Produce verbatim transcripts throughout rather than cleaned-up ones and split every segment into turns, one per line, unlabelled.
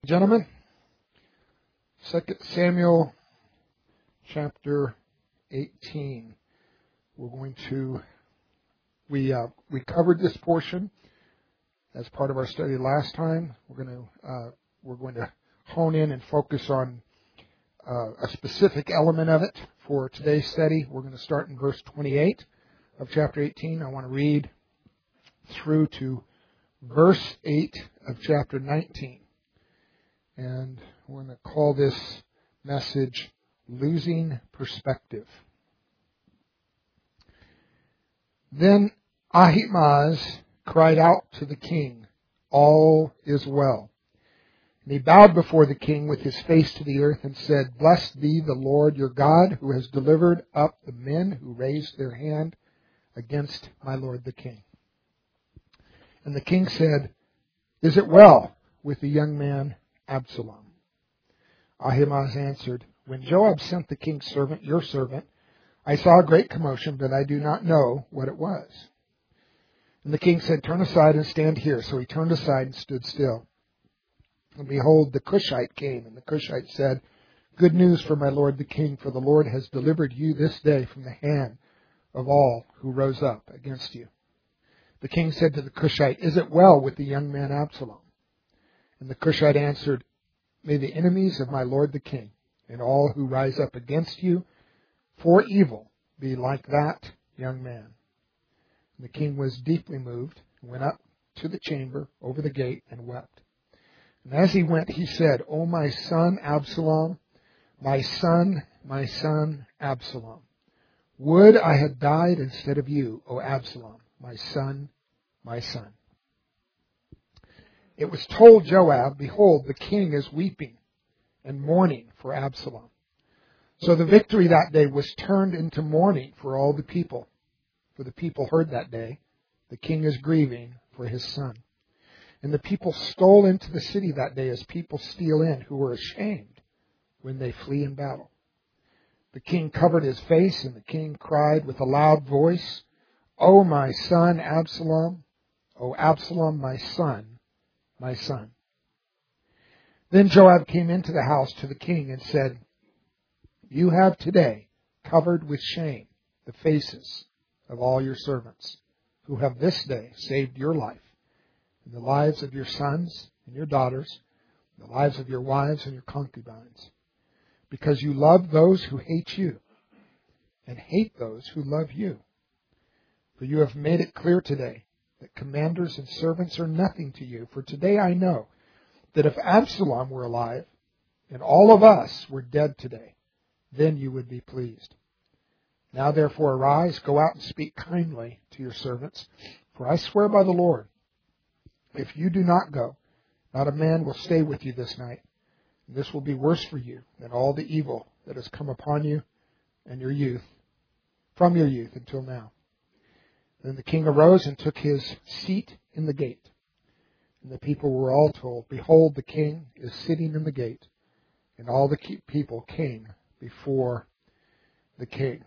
Gentlemen, Second Samuel chapter eighteen. We're going to we uh, we covered this portion as part of our study last time. We're going to uh, we're going to hone in and focus on uh, a specific element of it for today's study. We're going to start in verse twenty-eight of chapter eighteen. I want to read through to verse eight of chapter nineteen. And we're going to call this message Losing Perspective. Then Ahimaaz cried out to the king, "All is well." And he bowed before the king with his face to the earth and said, "Blessed be the Lord your God, who has delivered up the men who raised their hand against my lord the king." And the king said, "Is it well with the young man Absalom?" Ahimaaz answered, "When Joab sent the king's servant, your servant, I saw a great commotion, but I do not know what it was." And the king said, "Turn aside and stand here." So he turned aside and stood still. And behold, the Cushite came, and the Cushite said, "Good news for my lord the king, for the Lord has delivered you this day from the hand of all who rose up against you." The king said to the Cushite, "Is it well with the young man Absalom?" And the Cushite answered, "May the enemies of my lord the king and all who rise up against you for evil be like that young man." And the king was deeply moved and went up to the chamber over the gate and wept. And as he went, he said, "O my son Absalom, my son, my son Absalom, would I had died instead of you, O Absalom, my son, my son." It was told Joab, "Behold, the king is weeping and mourning for Absalom." So the victory that day was turned into mourning for all the people. For the people heard that day, "The king is grieving for his son." And the people stole into the city that day as people steal in, who were ashamed when they flee in battle. The king covered his face, and the king cried with a loud voice, "O my son Absalom, O Absalom, my son, my son." Then Joab came into the house to the king and said, "You have today covered with shame the faces of all your servants, who have this day saved your life, and the lives of your sons and your daughters, and the lives of your wives and your concubines, because you love those who hate you, and hate those who love you. For you have made it clear today that commanders and servants are nothing to you. For today I know that if Absalom were alive, and all of us were dead today, then you would be pleased. Now therefore arise, go out and speak kindly to your servants. For I swear by the Lord, if you do not go, not a man will stay with you this night. And this will be worse for you than all the evil that has come upon you and your youth, from your youth until now." Then the king arose and took his seat in the gate. And the people were all told, "Behold, the king is sitting in the gate." And all the people came before the king.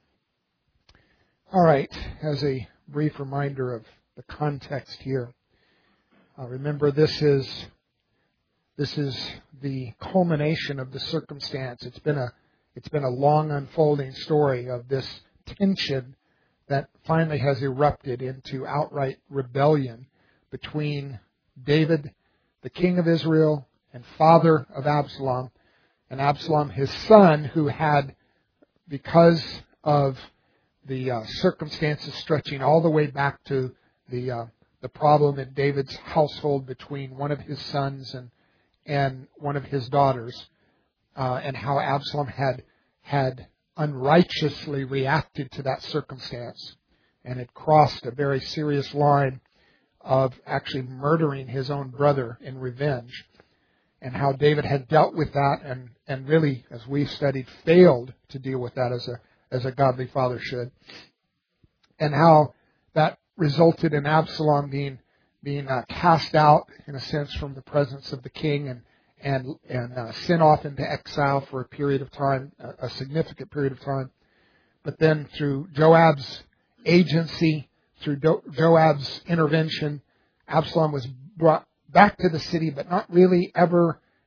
All right, as a brief reminder of the context here, uh, remember this is this is the culmination of the circumstance. It's been a it's been a long unfolding story of this tension that finally has erupted into outright rebellion between David, the king of Israel, and father of Absalom, and Absalom, his son, who had, because of the uh, circumstances stretching all the way back to the uh, the problem in David's household between one of his sons and and one of his daughters, uh, and how Absalom had had unrighteously reacted to that circumstance and had crossed a very serious line of actually murdering his own brother in revenge, and how David had dealt with that and, and really, as we've studied, failed to deal with that as a as a godly father should, and how that resulted in Absalom being being uh, cast out, in a sense, from the presence of the king and and and uh, sent off into exile for a period of time, a, a significant period of time. But then through Joab's agency, through Do- Joab's intervention, Absalom was brought back to the city, but not really ever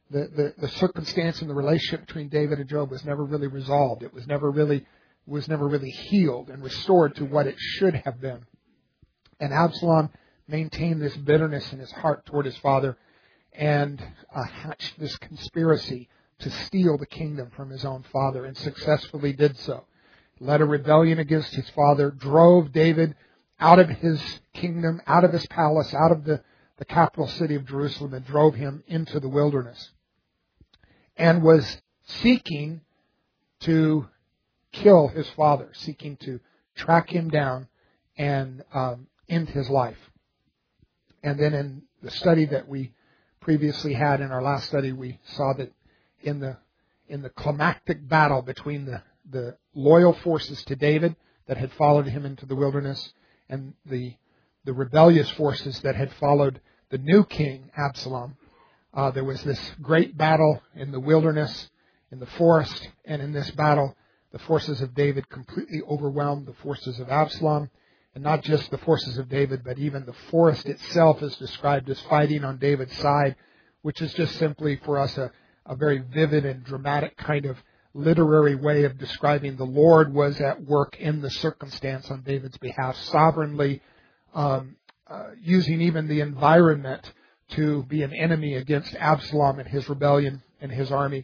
the, the, the circumstance and the relationship between David and Joab was never really resolved. It was never really was never really healed and restored to what it should have been. And Absalom maintained this bitterness in his heart toward his father and uh, hatched this conspiracy to steal the kingdom from his own father, and successfully did so. Led a rebellion against his father, drove David out of his kingdom, out of his palace, out of the, the capital city of Jerusalem, and drove him into the wilderness. And was seeking to kill his father, seeking to track him down and um, end his life. And then in the study that we previously had, in our last study, we saw that in the in the climactic battle between the, the loyal forces to David that had followed him into the wilderness and the the rebellious forces that had followed the new king, Absalom, uh, there was this great battle in the wilderness, in the forest, and in this battle, the forces of David completely overwhelmed the forces of Absalom. And not just the forces of David, but even the forest itself is described as fighting on David's side, which is just simply for us a, a very vivid and dramatic kind of literary way of describing the Lord was at work in the circumstance on David's behalf, sovereignly um, uh, using even the environment to be an enemy against Absalom and his rebellion and his army.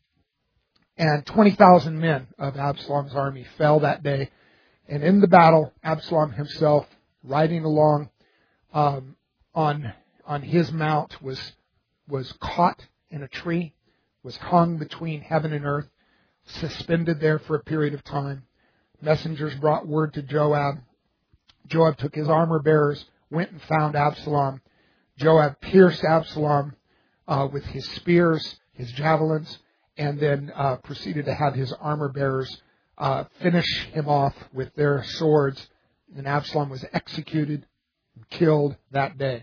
And twenty thousand men of Absalom's army fell that day. And in the battle, Absalom himself, riding along um, on on his mount, was was caught in a tree, was hung between heaven and earth, suspended there for a period of time. Messengers brought word to Joab. Joab took his armor bearers, went and found Absalom. Joab pierced Absalom uh, with his spears, his javelins, and then uh, proceeded to have his armor bearers Uh, finish him off with their swords, and Absalom was executed and killed that day.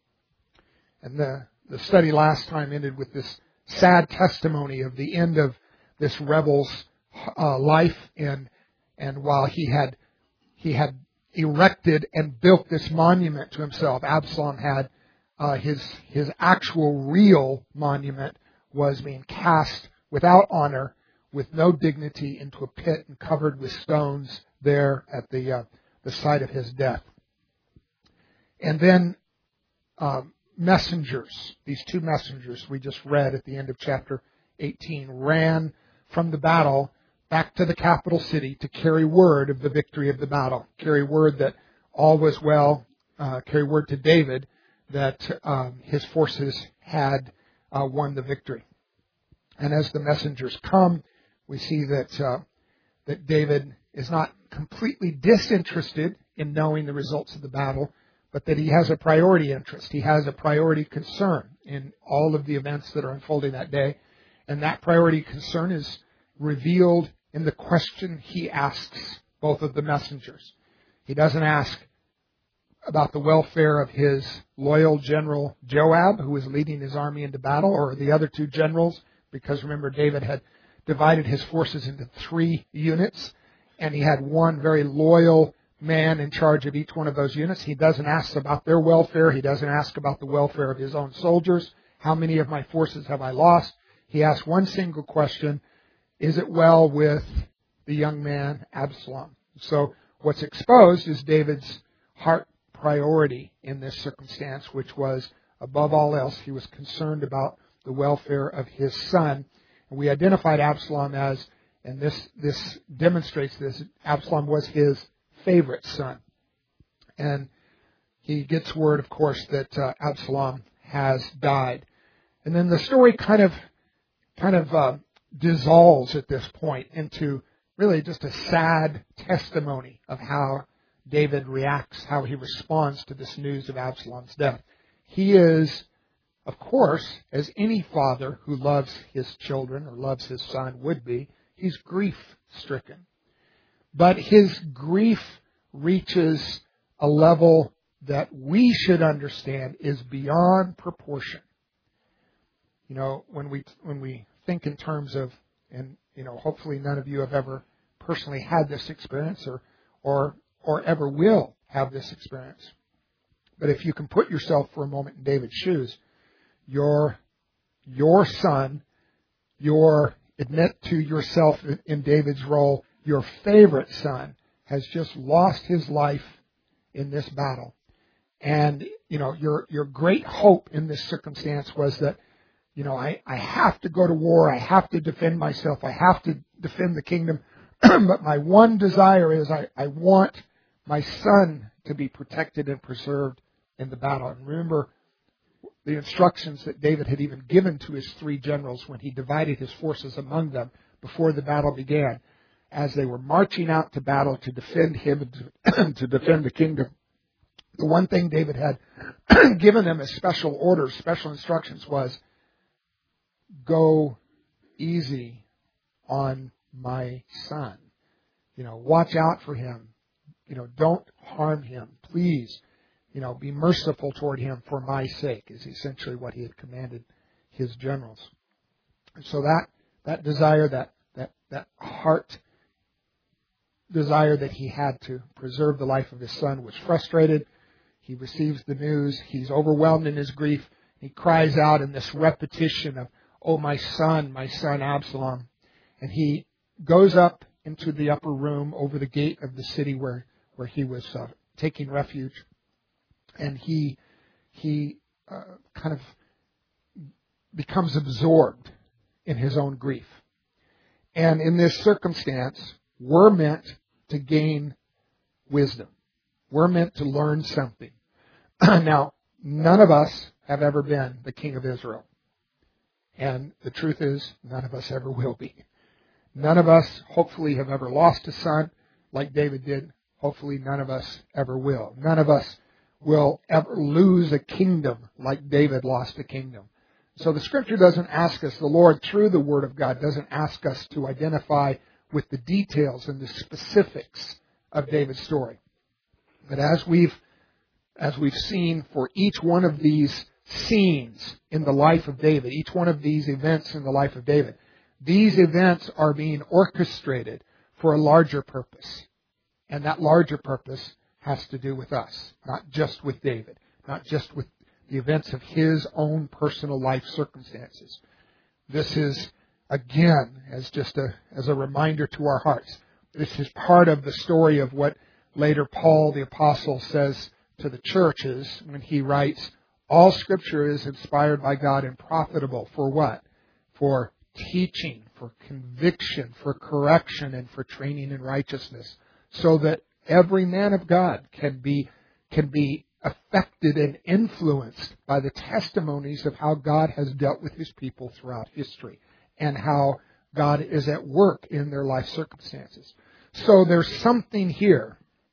And the, the study last time ended with this sad testimony of the end of this rebel's uh, life, and and while he had he had erected and built this monument to himself, Absalom had uh, his his actual real monument was being cast without honor, with no dignity, into a pit and covered with stones there at the uh, the site of his death. And then um, messengers, these two messengers we just read at the end of chapter eighteen, ran from the battle back to the capital city to carry word of the victory of the battle, carry word that all was well, uh, carry word to David that um, his forces had uh, won the victory. And as the messengers come, we see that uh, that David is not completely disinterested in knowing the results of the battle, but that he has a priority interest. He has a priority concern in all of the events that are unfolding that day. And that priority concern is revealed in the question he asks both of the messengers. He doesn't ask about the welfare of his loyal general Joab, who was leading his army into battle, or the other two generals, because remember, David had divided his forces into three units, and he had one very loyal man in charge of each one of those units. He doesn't ask about their welfare. He doesn't ask about the welfare of his own soldiers. How many of my forces have I lost? He asks one single question: is it well with the young man Absalom? So what's exposed is David's heart priority in this circumstance, which was, above all else, he was concerned about the welfare of his son. And we identified Absalom as, and this this demonstrates this, Absalom was his favorite son. And he gets word, of course, that uh, Absalom has died. And then the story kind of kind of uh, dissolves at this point into really just a sad testimony of how David reacts, how he responds to this news of Absalom's death. He is, of course, as any father who loves his children or loves his son would be, he's grief-stricken. But his grief reaches a level that we should understand is beyond proportion. You know, when we when we think in terms of, and you know, hopefully none of you have ever personally had this experience or or or ever will have this experience. But if you can put yourself for a moment in David's shoes, your your son, your, admit to yourself in David's role, your favorite son has just lost his life in this battle. And, you know, your, your great hope in this circumstance was that, you know, I, I have to go to war. I have to defend myself. I have to defend the kingdom. But my one desire is I, I want my son to be protected and preserved in the battle. And remember the instructions that David had even given to his three generals when he divided his forces among them before the battle began, as they were marching out to battle to defend him and to, to defend the kingdom. The one thing David had given them as special orders, special instructions was, go easy on my son. You know, watch out for him. You know, don't harm him. Please, you know, be merciful toward him for my sake, is essentially what he had commanded his generals. And so that, that desire, that, that, that heart desire that he had to preserve the life of his son was frustrated. He receives the news. He's overwhelmed in his grief. He cries out in this repetition of, oh, my son, my son Absalom. And he goes up into the upper room over the gate of the city where, where he was uh, taking refuge. And he, he uh, kind of becomes absorbed in his own grief. And in this circumstance, we're meant to gain wisdom. We're meant to learn something. Now, none of us have ever been the king of Israel. And the truth is, none of us ever will be. None of us, hopefully, have ever lost a son like David did. Hopefully, none of us ever will. None of us will ever lose a kingdom like David lost a kingdom. So the Scripture doesn't ask us, the Lord, through the Word of God, doesn't ask us to identify with the details and the specifics of David's story. But as we've as we've seen for each one of these scenes in the life of David, each one of these events in the life of David, these events are being orchestrated for a larger purpose. And that larger purpose has to do with us, not just with David, not just with the events of his own personal life circumstances. This is, again, as just a, as a reminder to our hearts, this is part of the story of what later Paul the Apostle says to the churches when he writes, all Scripture is inspired by God and profitable for what? For teaching, for conviction, for correction, and for training in righteousness, so that every man of God can be can be affected and influenced by the testimonies of how God has dealt with His people throughout history and how God is at work in their life circumstances. So there's something here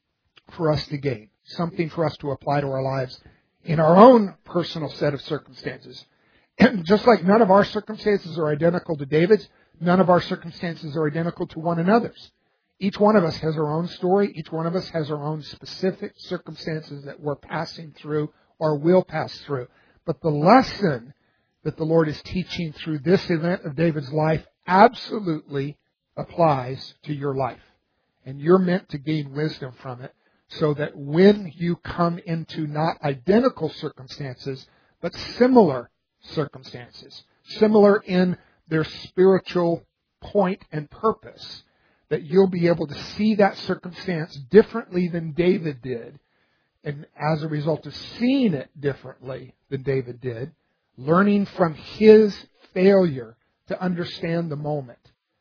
for us to gain, something for us to apply to our lives in our own personal set of circumstances. And just like none of our circumstances are identical to David's, none of our circumstances are identical to one another's. Each one of us has our own story. Each one of us has our own specific circumstances that we're passing through or will pass through. But the lesson that the Lord is teaching through this event of David's life absolutely applies to your life. And you're meant to gain wisdom from it so that when you come into not identical circumstances, but similar circumstances, similar in their spiritual point and purpose, that you'll be able to see that circumstance differently than David did. And as a result of seeing it differently than David did, learning from his failure to understand the moment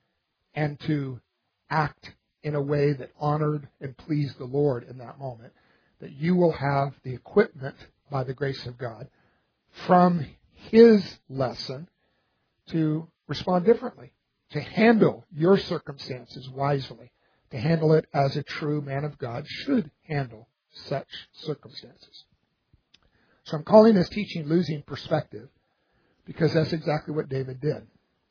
and to act in a way that honored and pleased the Lord in that moment, that you will have the equipment by the grace of God from his lesson to respond differently, to handle your circumstances wisely, to handle it as a true man of God should handle such circumstances. So I'm calling this teaching Losing Perspective because that's exactly what David did.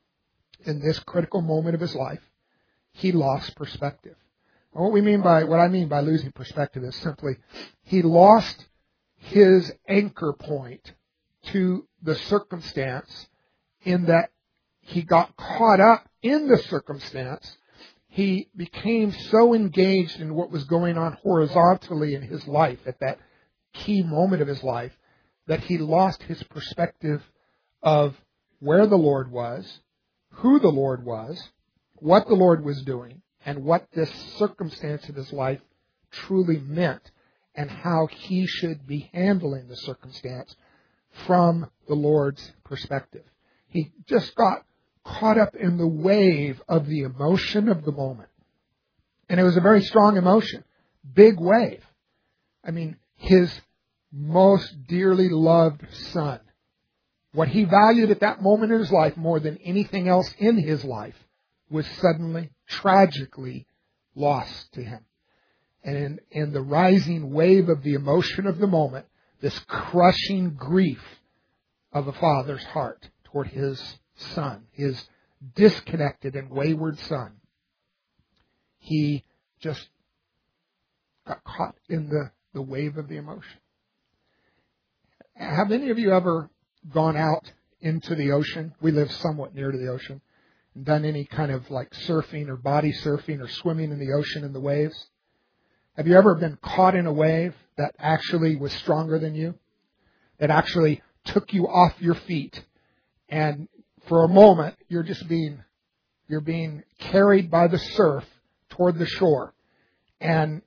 In this critical moment of his life, he lost perspective. And what we mean by, what I mean by losing perspective is simply he lost his anchor point to the circumstance in that he got caught up in the circumstance. He became so engaged in what was going on horizontally in his life at that key moment of his life that he lost his perspective of where the Lord was, who the Lord was, what the Lord was doing, and what this circumstance of his life truly meant, and how he should be handling the circumstance from the Lord's perspective. He just got caught up in the wave of the emotion of the moment. And it was a very strong emotion. Big wave. I mean, his most dearly loved son. What he valued at that moment in his life more than anything else in his life was suddenly, tragically lost to him. And in, in the rising wave of the emotion of the moment, this crushing grief of a father's heart toward his son, his disconnected and wayward son, he just got caught in the, the wave of the emotion. Have any of you ever gone out into the ocean? We live somewhat near to the ocean. And done any kind of like surfing or body surfing or swimming in the ocean in the waves? Have you ever been caught in a wave that actually was stronger than you? That actually took you off your feet, and for a moment you're just being you're being carried by the surf toward the shore. And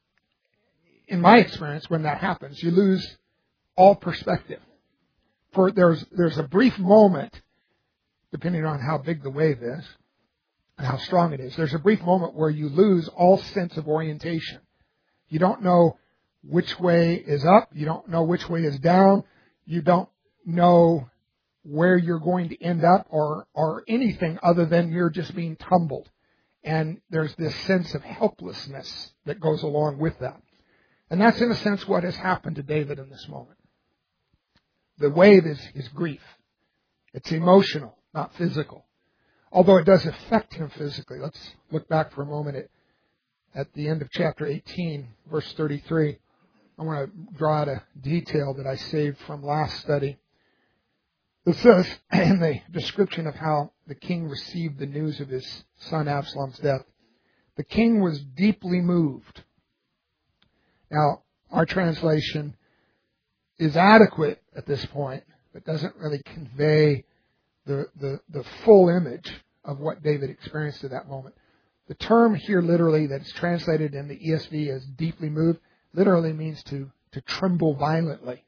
in my experience, when that happens, you lose all perspective. For there's there's a brief moment, depending on how big the wave is and how strong it is, there's a brief moment where you lose all sense of orientation. You don't know which way is up. You don't know which way is down. You don't know where you're going to end up or, or anything other than you're just being tumbled. And there's this sense of helplessness that goes along with that. And that's in a sense what has happened to David in this moment. The wave is his grief. It's emotional, not physical. Although it does affect him physically. Let's look back for a moment at, at the end of chapter eighteen, verse thirty-three. I want to draw out a detail that I saved from last study. It says in the description of how the king received the news of his son Absalom's death, the king was deeply moved. Now, our translation is adequate at this point, but doesn't really convey the, the, the full image of what David experienced at that moment. The term here literally that's translated in the E S V as deeply moved literally means to, to tremble violently.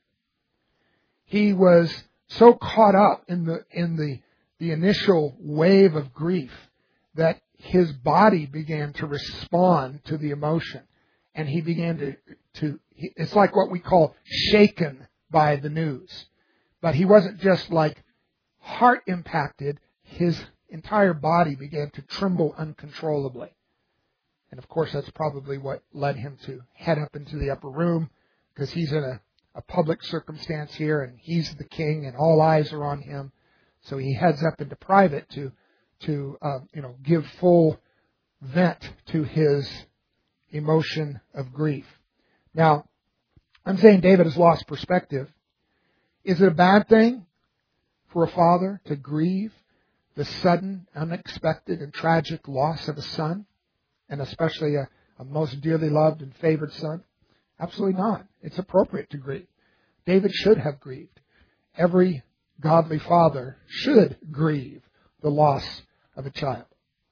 He was so caught up in the in the, the initial wave of grief that his body began to respond to the emotion. And he began to, to it's like what we call shaken by the news. But he wasn't just like heart impacted, his entire body began to tremble uncontrollably. And of course, that's probably what led him to head up into the upper room, because he's in a, a public circumstance here, and he's the king, and all eyes are on him. So he heads up into private to, to uh, you know, give full vent to his emotion of grief. Now, I'm saying David has lost perspective. Is it a bad thing for a father to grieve the sudden, unexpected, and tragic loss of a son, and especially a, a most dearly loved and favored son? Absolutely not. It's appropriate to grieve. David should have grieved. Every godly father should grieve the loss of a child.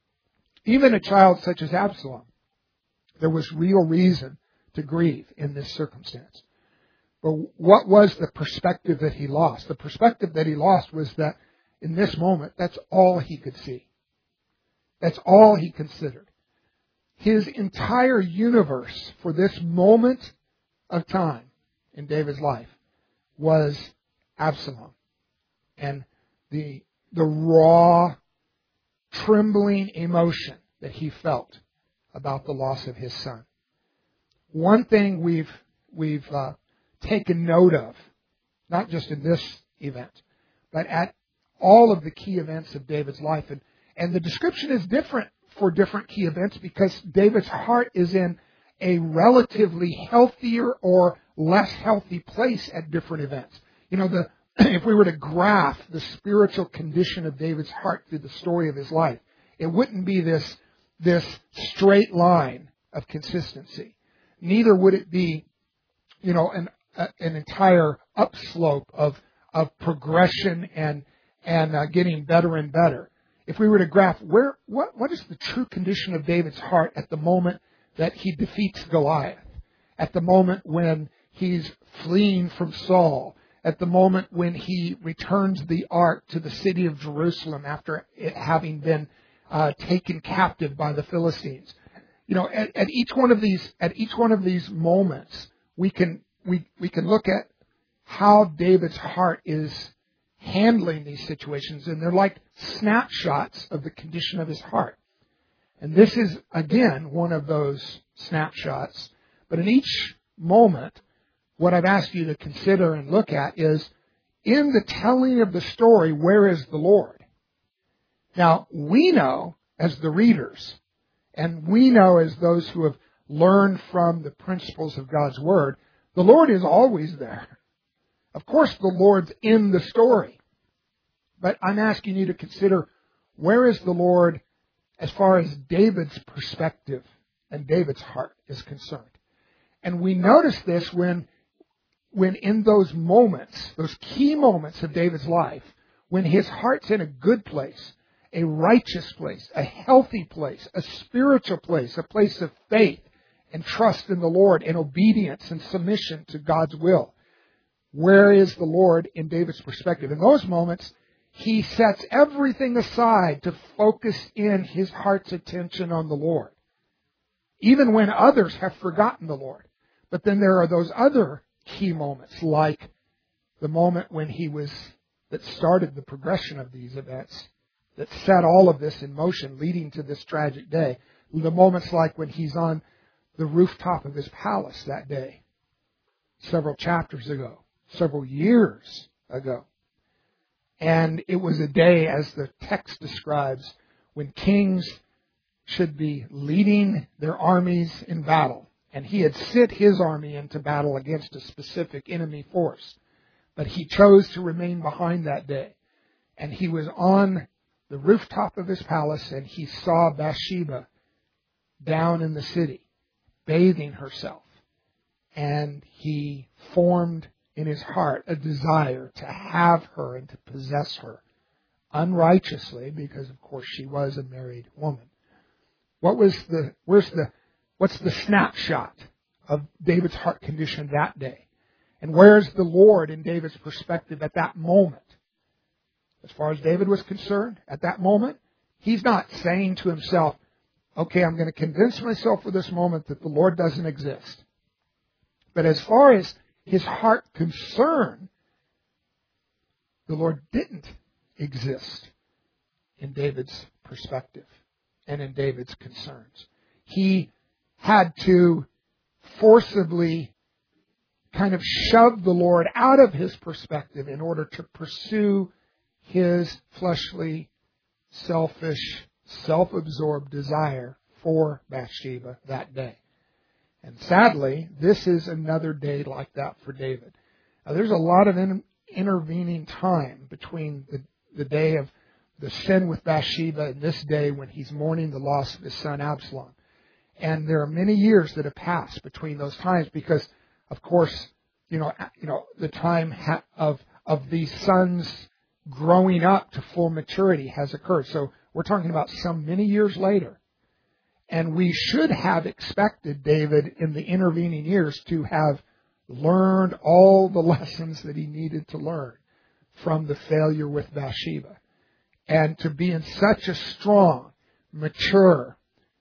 Even a child such as Absalom, there was real reason to grieve in this circumstance. But what was the perspective that he lost? The perspective that he lost was that in this moment, that's all he could see. That's all he considered. His entire universe for this moment of time in David's life was Absalom. And the, the raw, trembling emotion that he felt about the loss of his son. One thing we've, we've uh, taken note of, not just in this event, but at all of the key events of David's life. And, and the description is different for different key events because David's heart is in a relatively healthier or less healthy place at different events. You know, the if we were to graph the spiritual condition of David's heart through the story of his life, it wouldn't be this, this straight line of consistency. Neither would it be, you know, an, a, an entire upslope of, of progression and and uh, getting better and better. If we were to graph where what what is the true condition of David's heart at the moment that he defeats Goliath, at the moment when he's fleeing from Saul, at the moment when he returns the ark to the city of Jerusalem after it having been uh, taken captive by the Philistines. You know, at, at each one of these at each one of these moments, we can we we can look at how David's heart is handling these situations, and they're like snapshots of the condition of his heart. And this is, again, one of those snapshots. But in each moment, what I've asked you to consider and look at is, in the telling of the story, where is the Lord? Now, we know as the readers, and we know as those who have learned from the principles of God's Word, the Lord is always there. Of course, the Lord's in the story. But I'm asking you to consider, where is the Lord as far as David's perspective and David's heart is concerned? And we notice this when, when in those moments, those key moments of David's life, when his heart's in a good place, a righteous place, a healthy place, a spiritual place, a place of faith and trust in the Lord and obedience and submission to God's will. Where is the Lord in David's perspective? In those moments, he sets everything aside to focus in his heart's attention on the Lord, even when others have forgotten the Lord. But then there are those other key moments, like the moment when he was, that started the progression of these events, that set all of this in motion, leading to this tragic day. The moments like when he's on the rooftop of his palace that day, several chapters ago, several years ago. And it was a day, as the text describes, when kings should be leading their armies in battle. And he had sent his army into battle against a specific enemy force. But he chose to remain behind that day. And he was on the rooftop of his palace, and he saw Bathsheba down in the city, bathing herself. And he formed in his heart a desire to have her and to possess her unrighteously, because of course she was a married woman. What was the, where's the, what's the snapshot of David's heart condition that day? And where's the Lord in David's perspective at that moment? As far as David was concerned, at that moment, he's not saying to himself, okay, I'm going to convince myself for this moment that the Lord doesn't exist. But as far as his heart concerned, the Lord didn't exist in David's perspective and in David's concerns. He had to forcibly kind of shove the Lord out of his perspective in order to pursue his fleshly, selfish, self-absorbed desire for Bathsheba that day. And sadly, this is another day like that for David. Now, there's a lot of in, intervening time between the, the day of the sin with Bathsheba and this day when he's mourning the loss of his son Absalom. And there are many years that have passed between those times because, of course, you know, you know, the time ha- of of these sons growing up to full maturity has occurred. So we're talking about some many years later. And we should have expected David in the intervening years to have learned all the lessons that he needed to learn from the failure with Bathsheba. And to be in such a strong, mature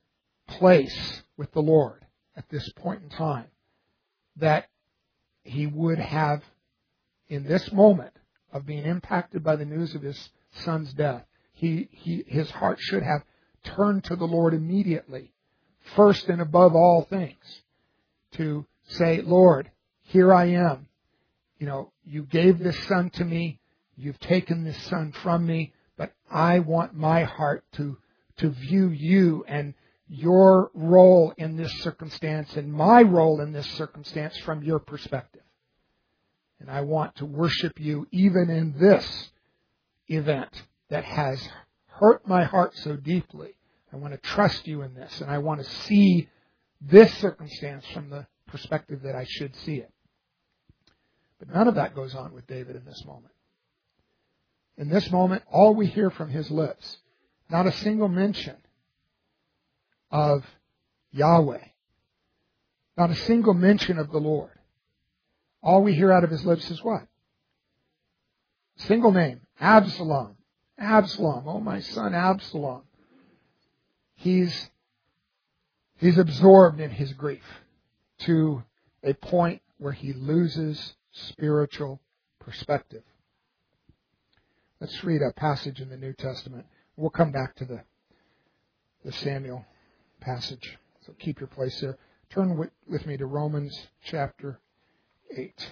place with the Lord at this point in time that he would have, in this moment of being impacted by the news of his son's death, he, he his heart should have turned to the Lord immediately, first and above all things, to say, Lord, here I am. You know, you gave this son to me. You've taken this son from me, but I want my heart to, to view you and your role in this circumstance and my role in this circumstance from your perspective. And I want to worship you even in this event that has hurt my heart so deeply. I want to trust you in this, and I want to see this circumstance from the perspective that I should see it. But none of that goes on with David in this moment. In this moment, all we hear from his lips, not a single mention of Yahweh, not a single mention of the Lord. All we hear out of his lips is what? Single name, Absalom. Absalom, oh my son Absalom. He's, he's absorbed in his grief to a point where he loses spiritual perspective. Let's read a passage in the New Testament. We'll come back to the, the Samuel passage. So keep your place there. Turn with, with me to Romans chapter eight.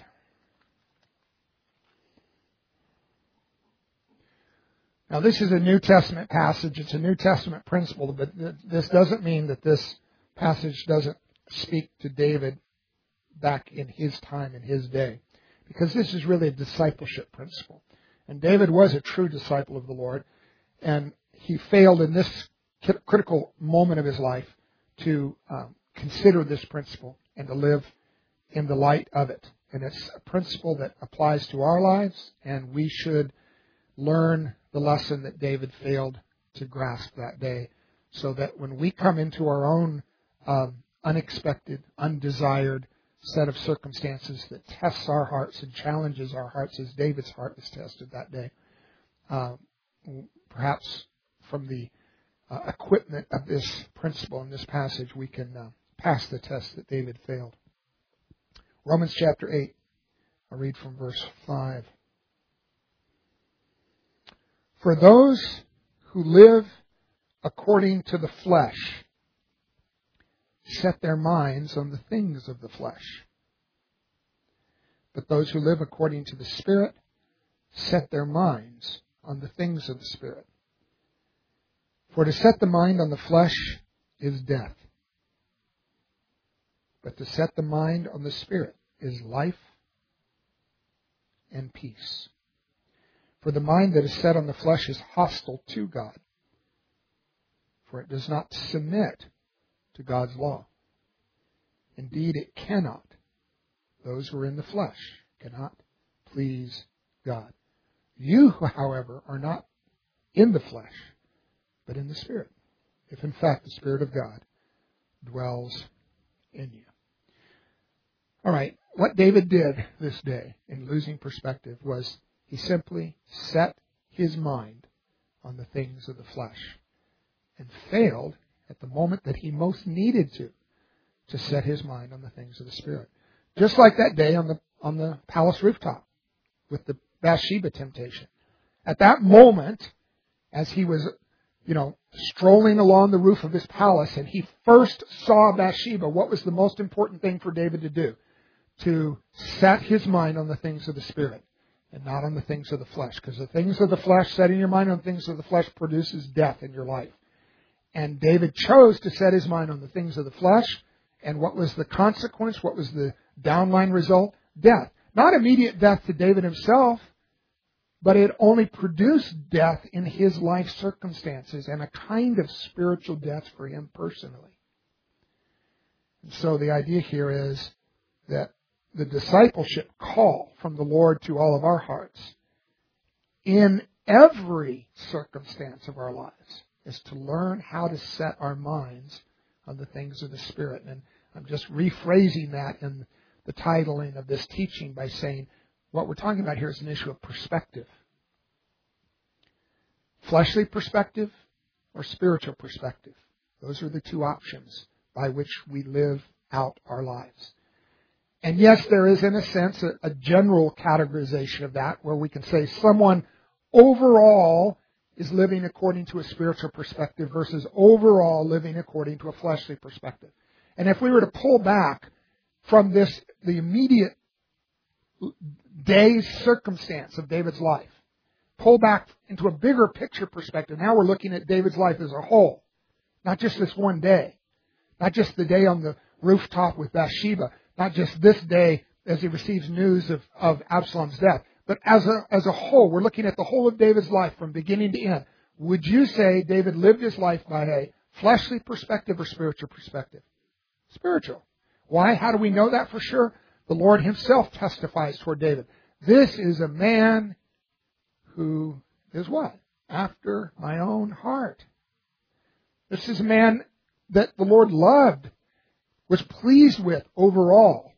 Now this is a New Testament passage. It's a New Testament principle, but this doesn't mean that this passage doesn't speak to David back in his time, in his day. Because this is really a discipleship principle. And David was a true disciple of the Lord. And he failed in this critical moment of his life to um, consider this principle and to live in the light of it. And it's a principle that applies to our lives, and we should learn the lesson that David failed to grasp that day, so that when we come into our own um, unexpected, undesired set of circumstances that tests our hearts and challenges our hearts as David's heart was tested that day, uh, perhaps from the uh, equipment of this principle in this passage, we can uh, pass the test that David failed. Romans chapter eight, I'll read from verse five. For those who live according to the flesh set their minds on the things of the flesh. But those who live according to the Spirit set their minds on the things of the Spirit. For to set the mind on the flesh is death. But to set the mind on the Spirit is life and peace. For the mind that is set on the flesh is hostile to God, for it does not submit to God's law. Indeed, it cannot. Those who are in the flesh cannot please God. You, however, are not in the flesh, but in the Spirit, if in fact the Spirit of God dwells in you. All right, what David did this day in losing perspective was he simply set his mind on the things of the flesh and failed at the moment that he most needed to, to set his mind on the things of the Spirit. Just like that day on the on the palace rooftop with the Bathsheba temptation. At that moment, as he was, you know, strolling along the roof of his palace and he first saw Bathsheba, what was the most important thing for David to do? To set his mind on the things of the Spirit and not on the things of the flesh. Because the things of the flesh, setting your mind on things of the flesh, produces death in your life. And David chose to set his mind on the things of the flesh. And what was the consequence? What was the downline result? Death. Not immediate death to David himself, but it only produced death in his life circumstances and a kind of spiritual death for him personally. And so the idea here is that the discipleship call from the Lord to all of our hearts in every circumstance of our lives is to learn how to set our minds on the things of the Spirit. And I'm just rephrasing that in the titling of this teaching by saying what we're talking about here is an issue of perspective. Fleshly perspective or spiritual perspective. Those are the two options by which we live out our lives. And yes, there is, in a sense, a, a general categorization of that where we can say someone overall is living according to a spiritual perspective versus overall living according to a fleshly perspective. And if we were to pull back from this, the immediate day's circumstance of David's life, pull back into a bigger picture perspective, now we're looking at David's life as a whole, not just this one day, not just the day on the rooftop with Bathsheba, not just this day as he receives news of, of Absalom's death, but as a, as a whole, we're looking at the whole of David's life from beginning to end. Would you say David lived his life by a fleshly perspective or spiritual perspective? Spiritual. Why? How do we know that for sure? The Lord himself testifies toward David. This is a man who is what? After my own heart. This is a man that the Lord loved, was pleased with overall.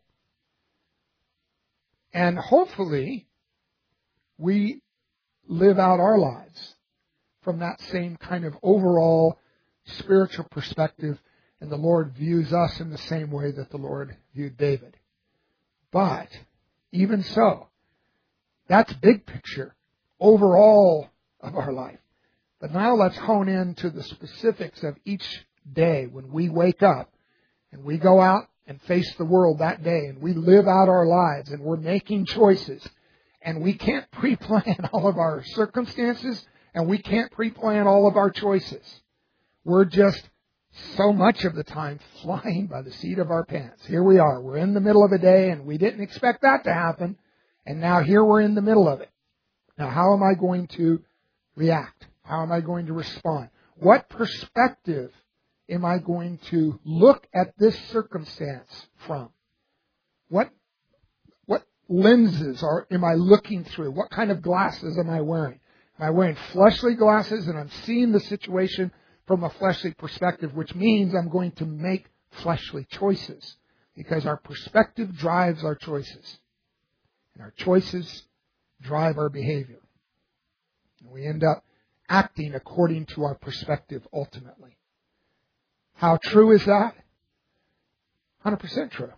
And hopefully, we live out our lives from that same kind of overall spiritual perspective, and the Lord views us in the same way that the Lord viewed David. But, even so, that's big picture, overall of our life. But now let's hone in to the specifics of each day when we wake up and we go out and face the world that day and we live out our lives and we're making choices. And we can't pre-plan all of our circumstances and we can't pre-plan all of our choices. We're just so much of the time flying by the seat of our pants. Here we are. We're in the middle of a day and we didn't expect that to happen. And now here we're in the middle of it. Now how am I going to react? How am I going to respond? What perspective am I going to look at this circumstance from? What what lenses are am I looking through? What kind of glasses am I wearing? Am I wearing fleshly glasses and I'm seeing the situation from a fleshly perspective, which means I'm going to make fleshly choices because our perspective drives our choices. And our choices drive our behavior. And we end up acting according to our perspective ultimately. How true is that? one hundred percent true.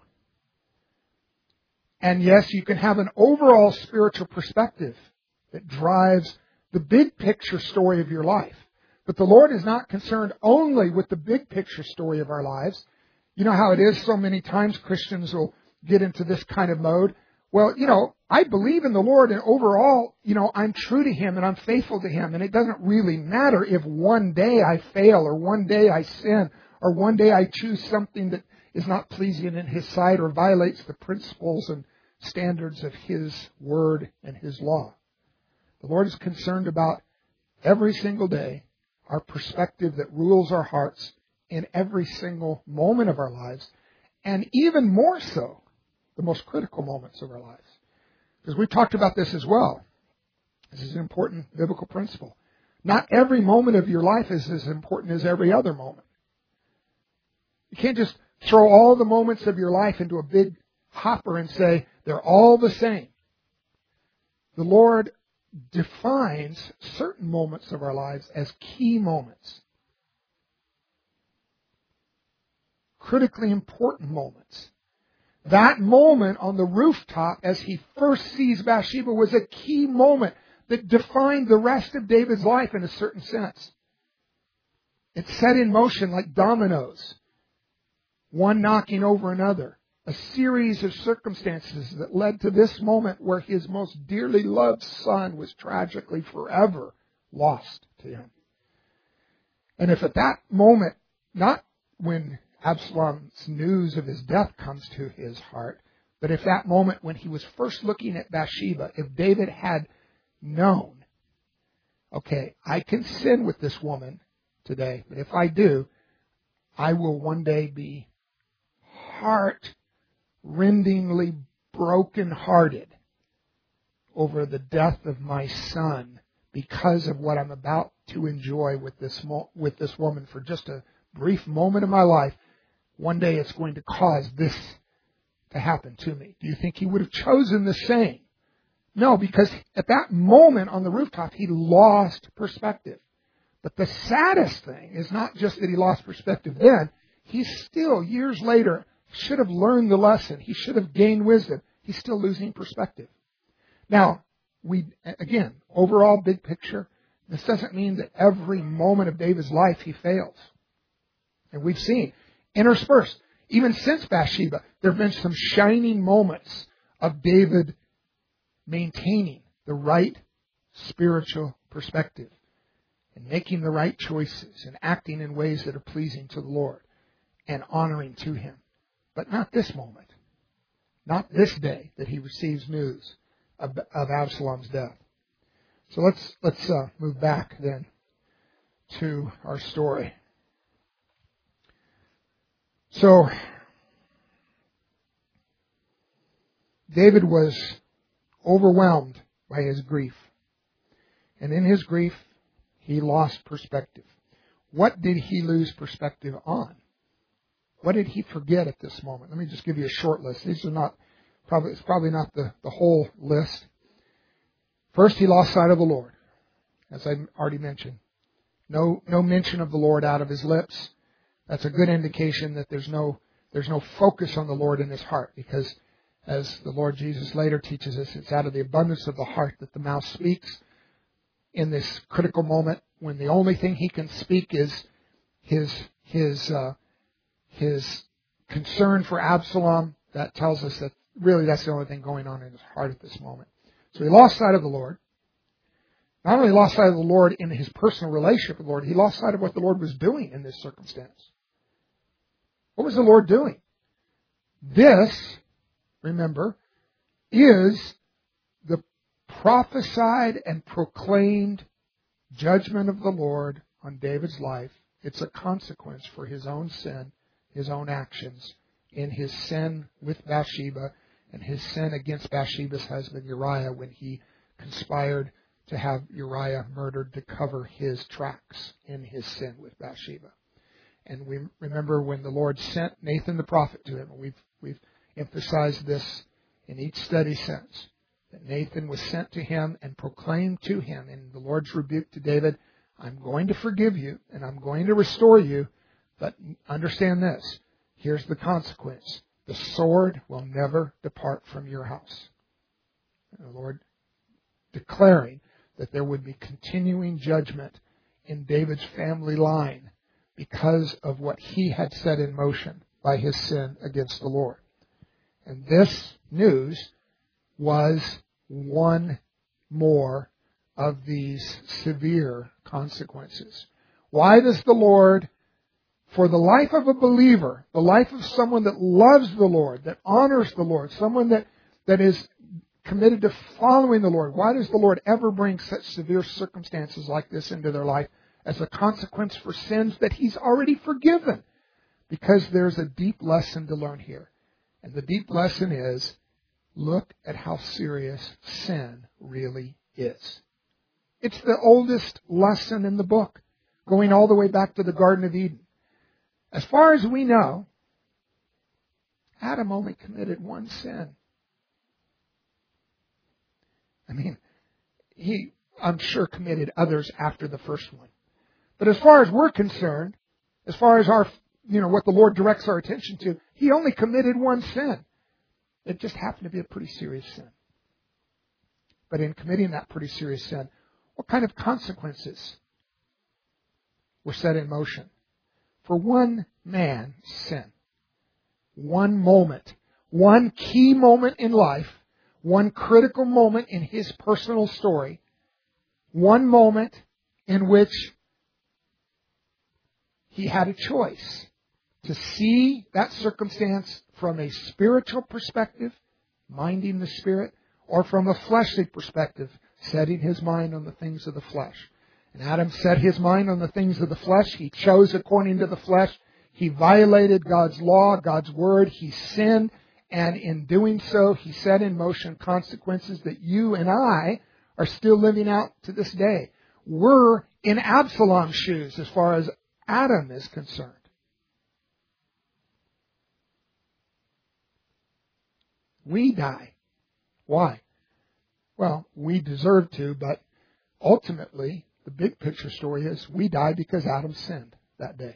And yes, you can have an overall spiritual perspective that drives the big picture story of your life. But the Lord is not concerned only with the big picture story of our lives. You know how it is so many times Christians will get into this kind of mode. Well, you know, I believe in the Lord and overall, you know, I'm true to Him and I'm faithful to Him. And it doesn't really matter if one day I fail or one day I sin or one day I choose something that is not pleasing in His sight or violates the principles and standards of His Word and His law. The Lord is concerned about every single day our perspective that rules our hearts in every single moment of our lives, and even more so, the most critical moments of our lives. Because we talked about this as well. This is an important biblical principle. Not every moment of your life is as important as every other moment. You can't just throw all the moments of your life into a big hopper and say they're all the same. The Lord defines certain moments of our lives as key moments. Critically important moments. That moment on the rooftop as he first sees Bathsheba was a key moment that defined the rest of David's life in a certain sense. It set in motion like dominoes, one knocking over another. A series of circumstances that led to this moment where his most dearly loved son was tragically forever lost to him. And if at that moment, not when Absalom's news of his death comes to his heart, but if that moment when he was first looking at Bathsheba, if David had known, okay, I can sin with this woman today, but if I do, I will one day be heart rendingly broken-hearted over the death of my son because of what I'm about to enjoy with this mo- with this woman for just a brief moment of my life. One day it's going to cause this to happen to me. Do you think he would have chosen the same? No, because at that moment on the rooftop, he lost perspective. But the saddest thing is not just that he lost perspective then. He still, years later, should have learned the lesson. He should have gained wisdom. He's still losing perspective. Now, we again, overall big picture, this doesn't mean that every moment of David's life he fails. And we've seen, interspersed, even since Bathsheba, there have been some shining moments of David maintaining the right spiritual perspective and making the right choices and acting in ways that are pleasing to the Lord and honoring to Him. But not this moment. Not this day that he receives news of, of Absalom's death. So let's let's uh, move back then to our story. So David was overwhelmed by his grief. And in his grief, he lost perspective. What did he lose perspective on? What did he forget at this moment? Let me just give you a short list. These are not, probably, it's probably not the, the whole list. First, he lost sight of the Lord, as I already mentioned. No, no mention of the Lord out of his lips. That's a good indication that there's no, there's no focus on the Lord in his heart, because as the Lord Jesus later teaches us, it's out of the abundance of the heart that the mouth speaks. In this critical moment, when the only thing he can speak is his, his, uh, his concern for Absalom, that tells us that really that's the only thing going on in his heart at this moment. So he lost sight of the Lord. Not only lost sight of the Lord in his personal relationship with the Lord, he lost sight of what the Lord was doing in this circumstance. What was the Lord doing? This, remember, is the prophesied and proclaimed judgment of the Lord on David's life. It's a consequence for his own sin, his own actions, in his sin with Bathsheba and his sin against Bathsheba's husband Uriah when he conspired to have Uriah murdered to cover his tracks in his sin with Bathsheba. And we remember when the Lord sent Nathan the prophet to him, we've, we've emphasized this in each study since, that Nathan was sent to him and proclaimed to him in the Lord's rebuke to David, I'm going to forgive you and I'm going to restore you, but understand this, here's the consequence. The sword will never depart from your house. And the Lord declaring that there would be continuing judgment in David's family line because of what he had set in motion by his sin against the Lord. And this news was one more of these severe consequences. Why does the Lord, for the life of a believer, the life of someone that loves the Lord, that honors the Lord, someone that, that is committed to following the Lord, why does the Lord ever bring such severe circumstances like this into their life as a consequence for sins that He's already forgiven? Because there's a deep lesson to learn here. And the deep lesson is, look at how serious sin really is. It's the oldest lesson in the book, going all the way back to the Garden of Eden. As far as we know, Adam only committed one sin. I mean, he, I'm sure, committed others after the first one. But as far as we're concerned, as far as our, you know, what the Lord directs our attention to, he only committed one sin. It just happened to be a pretty serious sin. But in committing that pretty serious sin, what kind of consequences were set in motion? For one man's sin, one moment, one key moment in life, one critical moment in his personal story, one moment in which he had a choice to see that circumstance from a spiritual perspective, minding the spirit, or from a fleshly perspective, setting his mind on the things of the flesh. And Adam set his mind on the things of the flesh. He chose according to the flesh. He violated God's law, God's word. He sinned. And in doing so, he set in motion consequences that you and I are still living out to this day. We're in Absalom's shoes as far as Adam is concerned. We die. Why? Well, we deserve to, but ultimately, the big picture story is we die because Adam sinned that day.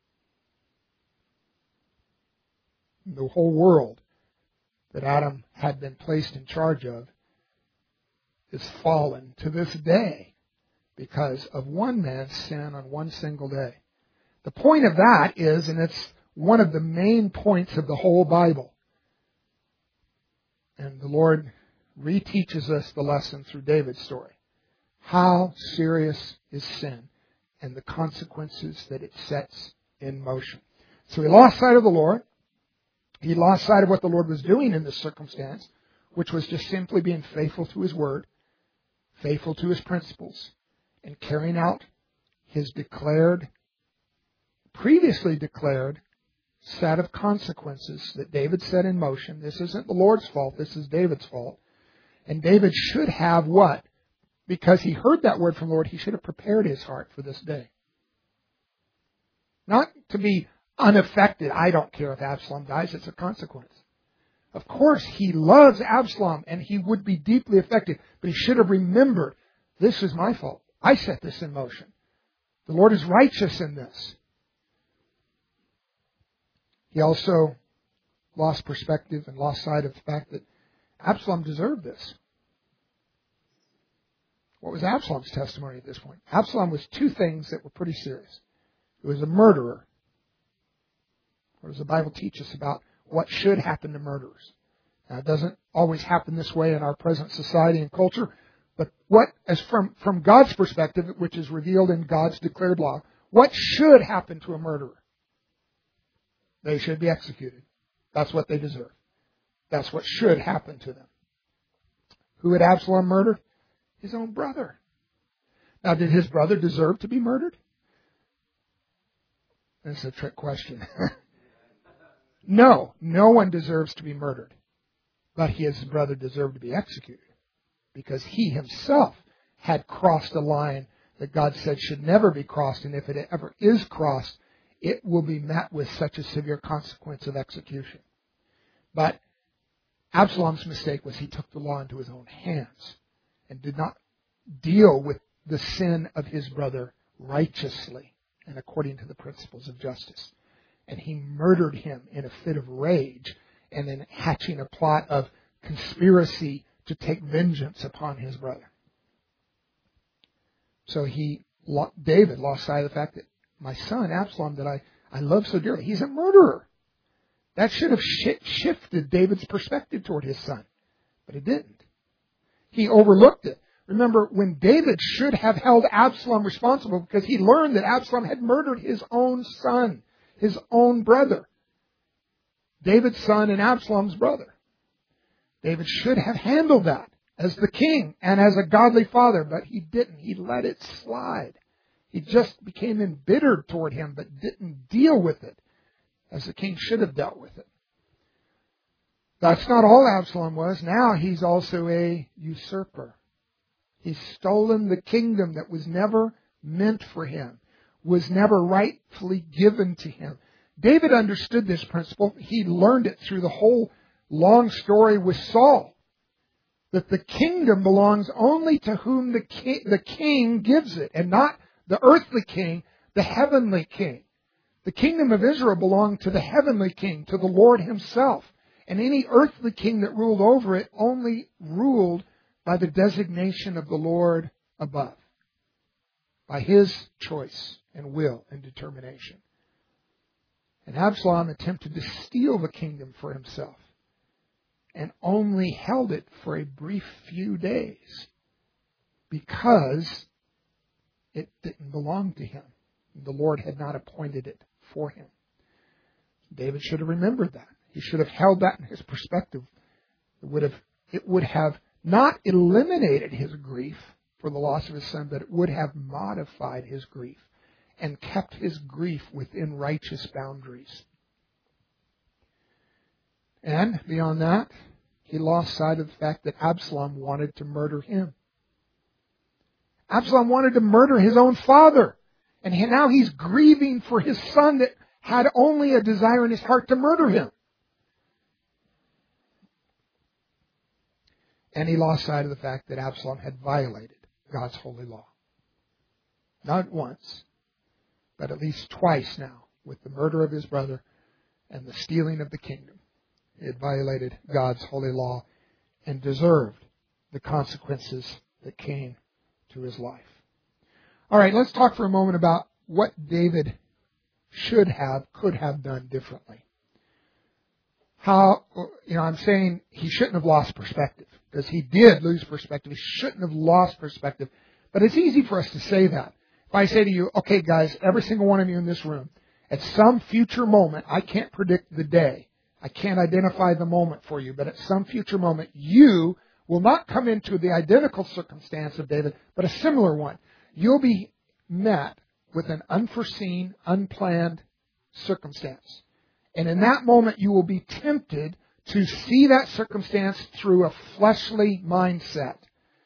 The whole world that Adam had been placed in charge of is fallen to this day because of one man's sin on one single day. The point of that is, and it's one of the main points of the whole Bible, and the Lord reteaches us the lesson through David's story. How serious is sin and the consequences that it sets in motion. So he lost sight of the Lord. He lost sight of what the Lord was doing in this circumstance, which was just simply being faithful to His word, faithful to His principles, and carrying out His declared, previously declared set of consequences that David set in motion. This isn't the Lord's fault. This is David's fault. And David should have what? because he heard that word from the Lord, he should have prepared his heart for this day. Not to be unaffected. I don't care if Absalom dies. It's a consequence. Of course, he loves Absalom and he would be deeply affected, but he should have remembered, this is my fault. I set this in motion. The Lord is righteous in this. He also lost perspective and lost sight of the fact that Absalom deserved this. What was Absalom's testimony at this point? Absalom was two things that were pretty serious. He was a murderer. What does the Bible teach us about what should happen to murderers? Now, it doesn't always happen this way in our present society and culture, but what, as from, from God's perspective, which is revealed in God's declared law, what should happen to a murderer? They should be executed. That's what they deserve. That's what should happen to them. Who had Absalom murdered? His own brother. Now, did his brother deserve to be murdered? This is a trick question. No, no one deserves to be murdered. But his brother deserved to be executed because he himself had crossed a line that God said should never be crossed, and if it ever is crossed, it will be met with such a severe consequence of execution. But Absalom's mistake was he took the law into his own hands and did not deal with the sin of his brother righteously and according to the principles of justice. And he murdered him in a fit of rage and in hatching a plot of conspiracy to take vengeance upon his brother. So he, David lost sight of the fact that my son, Absalom, that I, I love so dearly, he's a murderer. That should have sh- shifted David's perspective toward his son. But it didn't. He overlooked it. Remember, when David should have held Absalom responsible because he learned that Absalom had murdered his own son, his own brother. David's son and Absalom's brother. David should have handled that as the king and as a godly father, but he didn't. He let it slide. He just became embittered toward him, but didn't deal with it as the king should have dealt with it. That's not all Absalom was. Now he's also a usurper. He's stolen the kingdom that was never meant for him, was never rightfully given to him. David understood this principle. He learned it through the whole long story with Saul, that the kingdom belongs only to whom the king, the king gives it, and not the earthly king, the heavenly king. The kingdom of Israel belonged to the heavenly king, to the Lord himself. And any earthly king that ruled over it only ruled by the designation of the Lord above, by his choice and will and determination. And Absalom attempted to steal the kingdom for himself and only held it for a brief few days because it didn't belong to him. The Lord had not appointed it for him. David should have remembered that. He should have held that in his perspective. It would have, it would have not eliminated his grief for the loss of his son, but it would have modified his grief and kept his grief within righteous boundaries. And beyond that, he lost sight of the fact that Absalom wanted to murder him. Absalom wanted to murder his own father. And he, now he's grieving for his son that had only a desire in his heart to murder him. And he lost sight of the fact that Absalom had violated God's holy law. Not once, but at least twice now, with the murder of his brother and the stealing of the kingdom. He had violated God's holy law and deserved the consequences that came to his life. All right, let's talk for a moment about what David should have, could have done differently. How, you know, I'm saying he shouldn't have lost perspective, because he did lose perspective. He shouldn't have lost perspective. But it's easy for us to say that. If I say to you, okay, guys, every single one of you in this room, at some future moment, I can't predict the day. I can't identify the moment for you, but at some future moment, you will not come into the identical circumstance of David, but a similar one. You'll be met with an unforeseen, unplanned circumstance. And in that moment, you will be tempted to see that circumstance through a fleshly mindset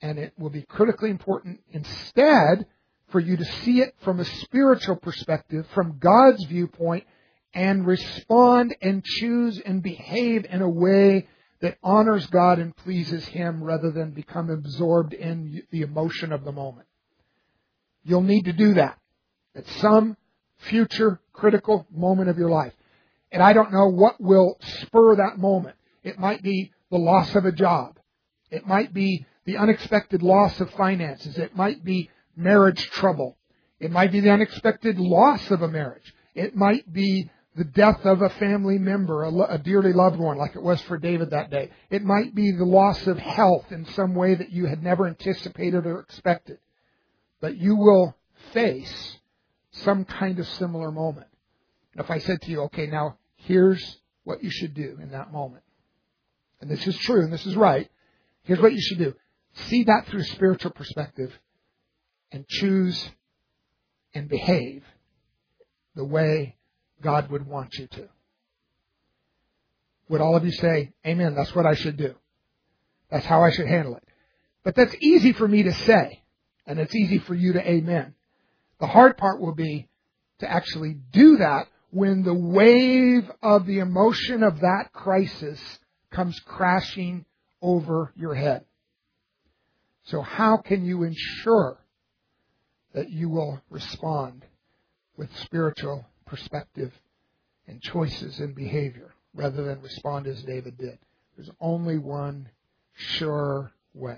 And it will be critically important instead for you to see it from a spiritual perspective, from God's viewpoint, and respond and choose and behave in a way that honors God and pleases Him rather than become absorbed in the emotion of the moment. You'll need to do that at some future critical moment of your life. And I don't know what will spur that moment. It might be the loss of a job. It might be the unexpected loss of finances. It might be marriage trouble. It might be the unexpected loss of a marriage. It might be the death of a family member, a, a dearly loved one, like it was for David that day. It might be the loss of health in some way that you had never anticipated or expected. But you will face some kind of similar moment. And if I said to you, okay, now here's what you should do in that moment. And this is true and this is right. Here's what you should do. See that through a spiritual perspective and choose and behave the way God would want you to. Would all of you say, amen, that's what I should do. That's how I should handle it. But that's easy for me to say, and it's easy for you to amen. The hard part will be to actually do that when the wave of the emotion of that crisis comes crashing over your head. So how can you ensure that you will respond with spiritual perspective and choices and behavior rather than respond as David did? There's only one sure way.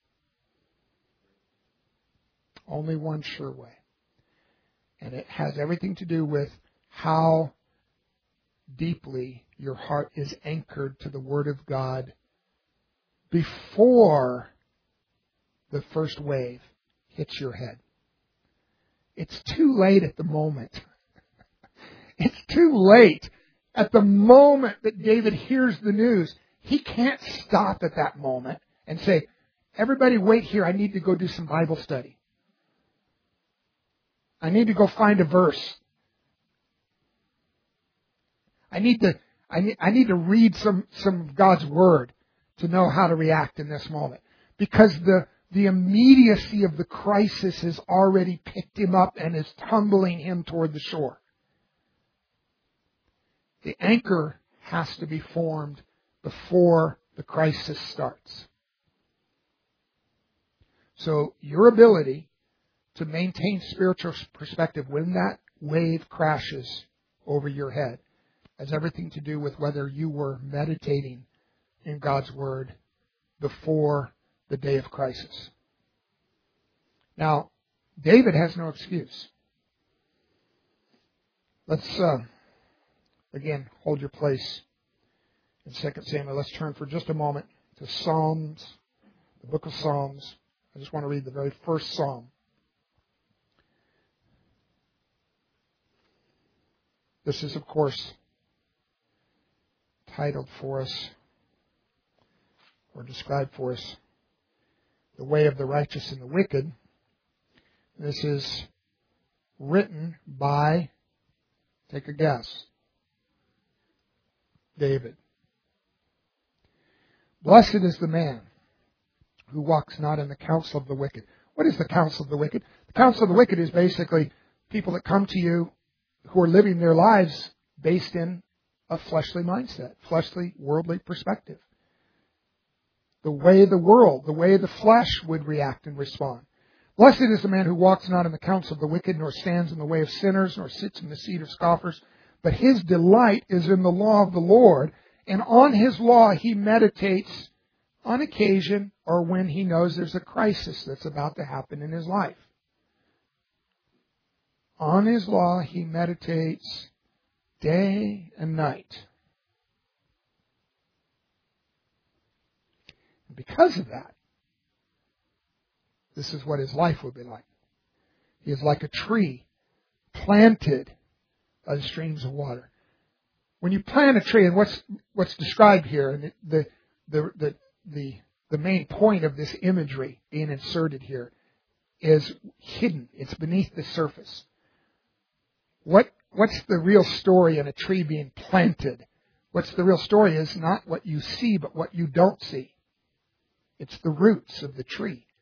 Only one sure way. And it has everything to do with how deeply your heart is anchored to the Word of God before the first wave hits your head. It's too late at the moment. It's too late. At the moment that David hears the news, he can't stop at that moment and say, everybody wait here, I need to go do some Bible study. I need to go find a verse. I need to I need, I need to read some, some of God's Word to know how to react in this moment. Because the, the immediacy of the crisis has already picked him up and is tumbling him toward the shore. The anchor has to be formed before the crisis starts. So your ability to maintain spiritual perspective when that wave crashes over your head has everything to do with whether you were meditating in God's Word before the day of crisis. Now, David has no excuse. Let's, uh, again, hold your place in Second Samuel. Let's turn for just a moment to Psalms, the book of Psalms. I just want to read the very first Psalm. This is, of course, titled for us, or described for us, The Way of the Righteous and the Wicked. This is written by, take a guess, David. Blessed is the man who walks not in the counsel of the wicked. What is the counsel of the wicked? The counsel of the wicked is basically people that come to you who are living their lives based in a fleshly mindset, fleshly, worldly perspective. The way the world, the way the flesh would react and respond. Blessed is the man who walks not in the counsel of the wicked, nor stands in the way of sinners, nor sits in the seat of scoffers. But his delight is in the law of the Lord, and on his law he meditates on occasion or when he knows there's a crisis that's about to happen in his life. On his law he meditates day and night. And because of that, this is what his life will be like. He is like a tree planted by the streams of water. When you plant a tree, and what's what's described here, and the the the the the main point of this imagery being inserted here is hidden. It's beneath the surface. What what's the real story in a tree being planted? What's the real story is not what you see, but what you don't see. It's the roots of the tree.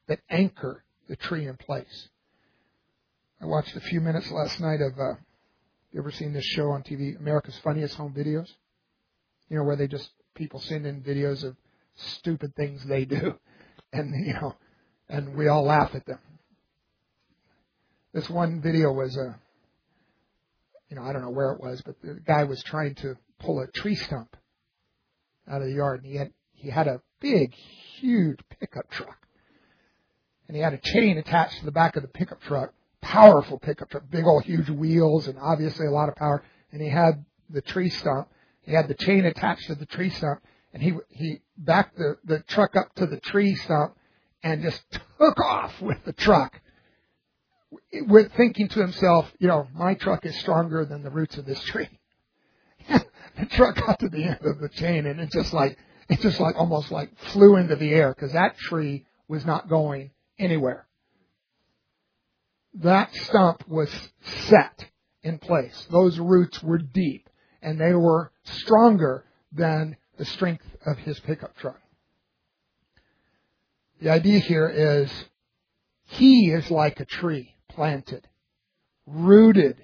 that anchor the tree in place. I watched a few minutes last night of, uh, you ever seen this show on T V, America's Funniest Home Videos? You know, where they just, people send in videos of stupid things they do. And, you know, and we all laugh at them. This one video was a, you know, I don't know where it was, but the guy was trying to pull a tree stump out of the yard. And he had, he had a big, huge pickup truck. And he had a chain attached to the back of the pickup truck. Powerful pickup truck, big old huge wheels and obviously a lot of power. And he had the tree stump. He had the chain attached to the tree stump. And he he backed the, the truck up to the tree stump and just took off with the truck. With thinking to himself, you know, my truck is stronger than the roots of this tree. The truck got to the end of the chain and it just like, it just like almost like flew into the air because that tree was not going anywhere. That stump was set in place. Those roots were deep and they were stronger than the strength of his pickup truck. The idea here is he is like a tree planted, rooted.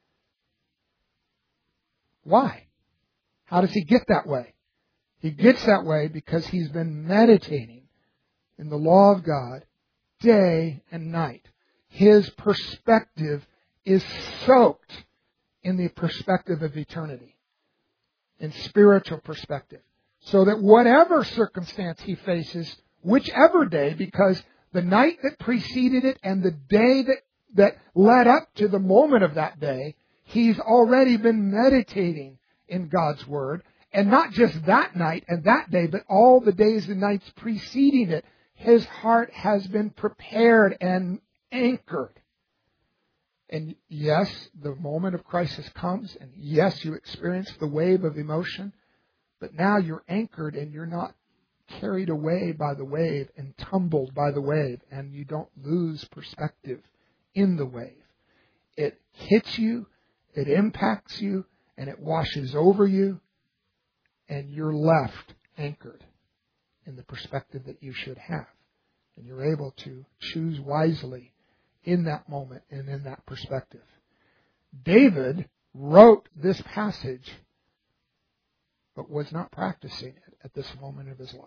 Why? How does he get that way? He gets that way because he's been meditating in the law of God day and night. His perspective is soaked in the perspective of eternity, in spiritual perspective. So that whatever circumstance he faces, whichever day, because the night that preceded it and the day that, that led up to the moment of that day, he's already been meditating in God's Word. And not just that night and that day, but all the days and nights preceding it. His heart has been prepared and anchored. And yes, the moment of crisis comes, and yes, you experience the wave of emotion, but now you're anchored and you're not carried away by the wave and tumbled by the wave, and you don't lose perspective in the wave. It hits you, it impacts you, and it washes over you, and you're left anchored in the perspective that you should have. And you're able to choose wisely in that moment and in that perspective. David wrote this passage, but was not practicing it at this moment of his life.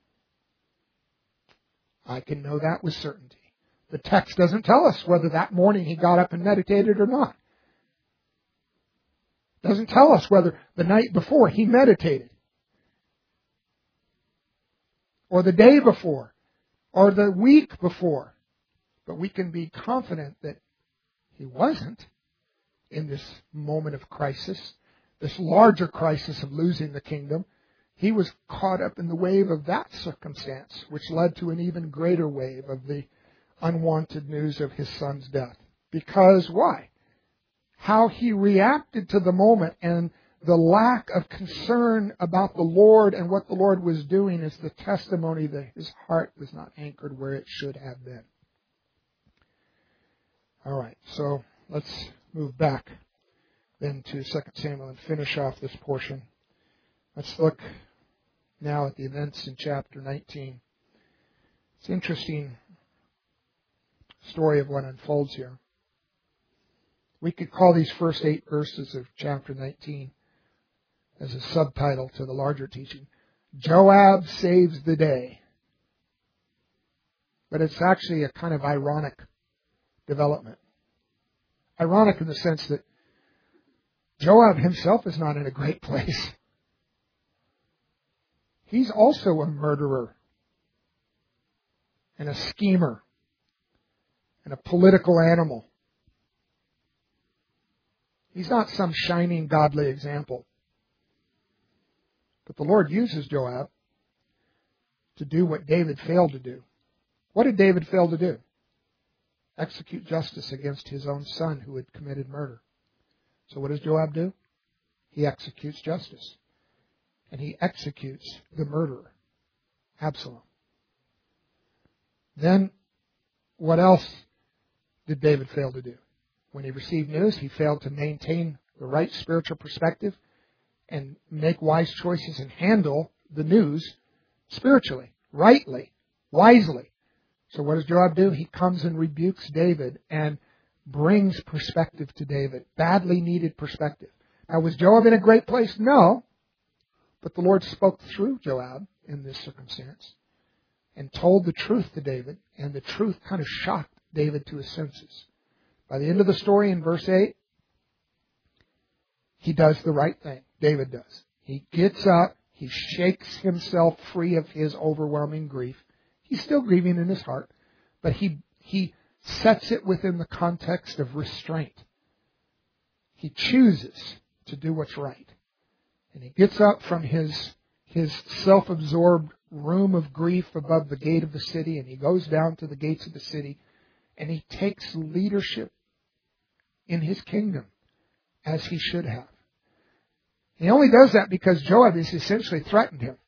I can know that with certainty. The text doesn't tell us whether that morning he got up and meditated or not. It doesn't tell us whether the night before he meditated, or the day before, or the week before. But we can be confident that he wasn't in this moment of crisis, this larger crisis of losing the kingdom. He was caught up in the wave of that circumstance, which led to an even greater wave of the unwanted news of his son's death. Because why? How he reacted to the moment and the lack of concern about the Lord and what the Lord was doing is the testimony that his heart was not anchored where it should have been. All right, so let's move back then to Second Samuel and finish off this portion. Let's look now at the events in chapter nineteen. It's an interesting story of what unfolds here. We could call these first eight verses of chapter nineteen as a subtitle to the larger teaching, Joab saves the day. But it's actually a kind of ironic development. Ironic in the sense that Joab himself is not in a great place. He's also a murderer and a schemer and a political animal. He's not some shining godly example. But the Lord uses Joab to do what David failed to do. What did David fail to do? Execute justice against his own son who had committed murder. So what does Joab do? He executes justice. And he executes the murderer, Absalom. Then, what else did David fail to do? When he received news, he failed to maintain the right spiritual perspective and make wise choices and handle the news spiritually, rightly, wisely. So what does Joab do? He comes and rebukes David and brings perspective to David. Badly needed perspective. Now, was Joab in a great place? No. But the Lord spoke through Joab in this circumstance and told the truth to David, and the truth kind of shocked David to his senses. By the end of the story in verse eight, he does the right thing. David does. He gets up. He shakes himself free of his overwhelming grief. He's still grieving in his heart, but he he sets it within the context of restraint. He chooses to do what's right. And he gets up from his his self-absorbed room of grief above the gate of the city, and he goes down to the gates of the city, and he takes leadership in his kingdom as he should have. He only does that because Joab has essentially threatened him.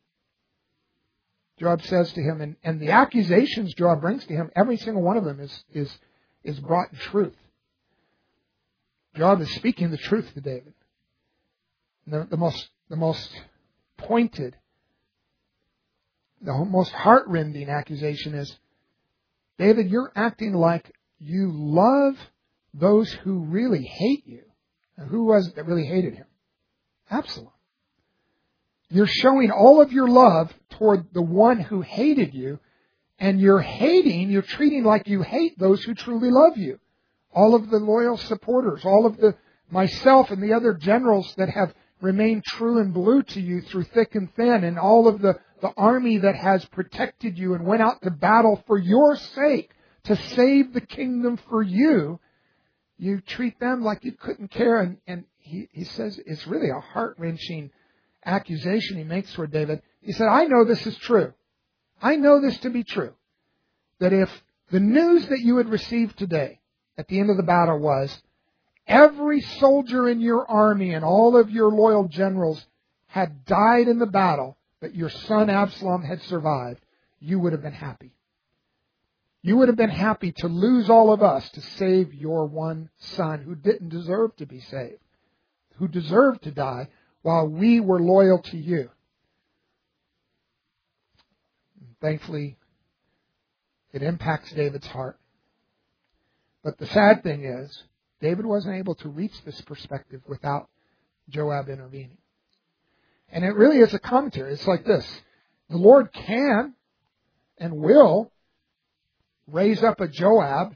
Joab says to him, and, and the accusations Joab brings to him, every single one of them is, is, is brought in truth. Joab is speaking the truth to David. The, the most, the most pointed, the most heart-rending accusation is, David, you're acting like you love those who really hate you. Now, who was it that really hated him? Absalom. You're showing all of your love toward the one who hated you, and you're hating, you're treating like you hate those who truly love you. All of the loyal supporters, all of the, myself and the other generals that have remained true and blue to you through thick and thin, and all of the, the army that has protected you and went out to battle for your sake to save the kingdom for you, you treat them like you couldn't care. And, and he, he says it's really a heart-wrenching accusation he makes toward David. He said, I know this is true. I know this to be true. That if the news that you had received today at the end of the battle was every soldier in your army and all of your loyal generals had died in the battle, but your son Absalom had survived, you would have been happy. You would have been happy to lose all of us to save your one son who didn't deserve to be saved, who deserved to die while we were loyal to you. Thankfully, it impacts David's heart. But the sad thing is, David wasn't able to reach this perspective without Joab intervening. And it really is a commentary. It's like this. The Lord can and will raise up a Joab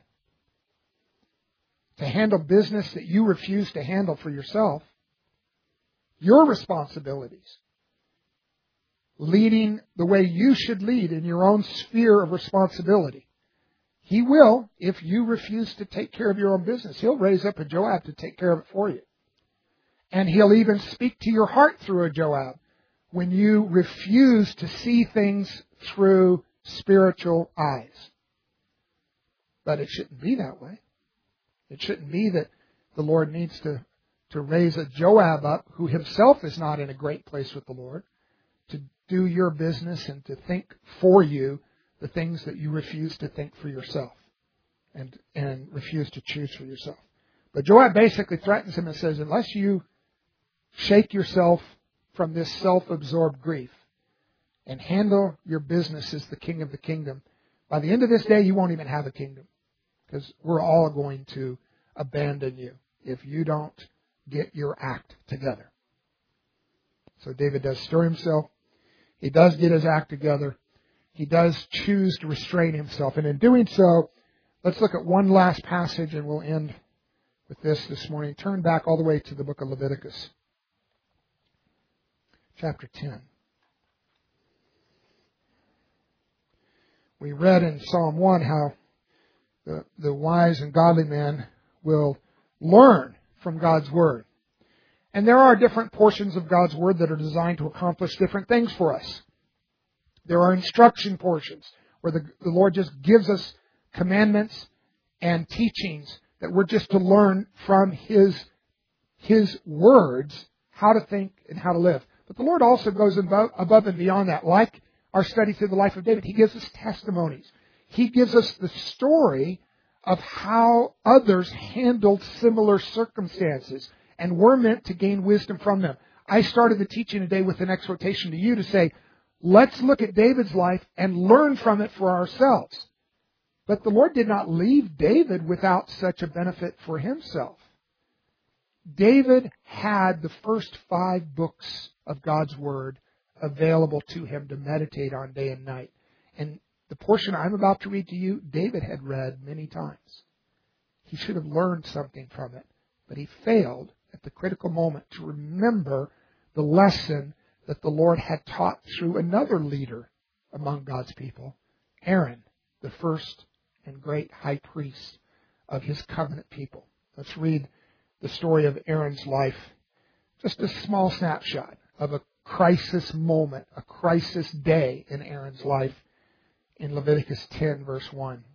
to handle business that you refuse to handle for yourself. Your responsibilities. Leading the way you should lead in your own sphere of responsibility. He will, if you refuse to take care of your own business, He'll raise up a Joab to take care of it for you. And He'll even speak to your heart through a Joab when you refuse to see things through spiritual eyes. But it shouldn't be that way. It shouldn't be that the Lord needs to, to raise a Joab up who himself is not in a great place with the Lord to do your business and to think for you the things that you refuse to think for yourself and, and refuse to choose for yourself. But Joab basically threatens him and says, unless you shake yourself from this self-absorbed grief and handle your business as the king of the kingdom, by the end of this day, you won't even have a kingdom because we're all going to abandon you if you don't get your act together. So David does stir himself. He does get his act together. He does choose to restrain himself. And in doing so, let's look at one last passage and we'll end with this this morning. Turn back all the way to the book of Leviticus, chapter ten. We read in Psalm one how the, the wise and godly man will learn from God's Word. And there are different portions of God's Word that are designed to accomplish different things for us. There are instruction portions where the, the Lord just gives us commandments and teachings that we're just to learn from His, His words how to think and how to live. But the Lord also goes above, above and beyond that. Like our study through the life of David, He gives us testimonies. He gives us the story of how others handled similar circumstances. And we're meant to gain wisdom from them. I started the teaching today with an exhortation to you to say, let's look at David's life and learn from it for ourselves. But the Lord did not leave David without such a benefit for himself. David had the first five books of God's Word available to him to meditate on day and night. And the portion I'm about to read to you, David had read many times. He should have learned something from it, but he failed at the critical moment to remember the lesson that the Lord had taught through another leader among God's people, Aaron, the first and great high priest of his covenant people. Let's read the story of Aaron's life, just a small snapshot of a crisis moment, a crisis day in Aaron's life in Leviticus ten, verse one.